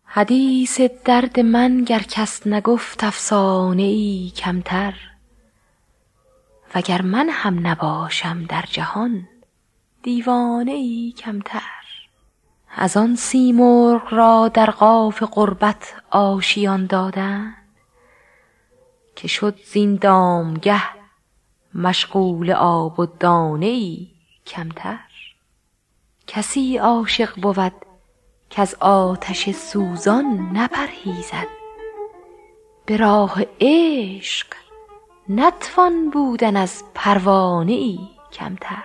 حدیث درد من گر کس نگفت افسانه ای کمتر، وگر من هم نباشم در جهان دیوانه ای کمتر. از آن سیمرغ را در قاف غربت آشیان دادند، که شد زین دامگه مشغول آب و دانه ای کمتر. کسی عاشق بود کز آتش سوزان نپرهیزد، به راه عشق نتوان بودن از پروانه ای کمتر.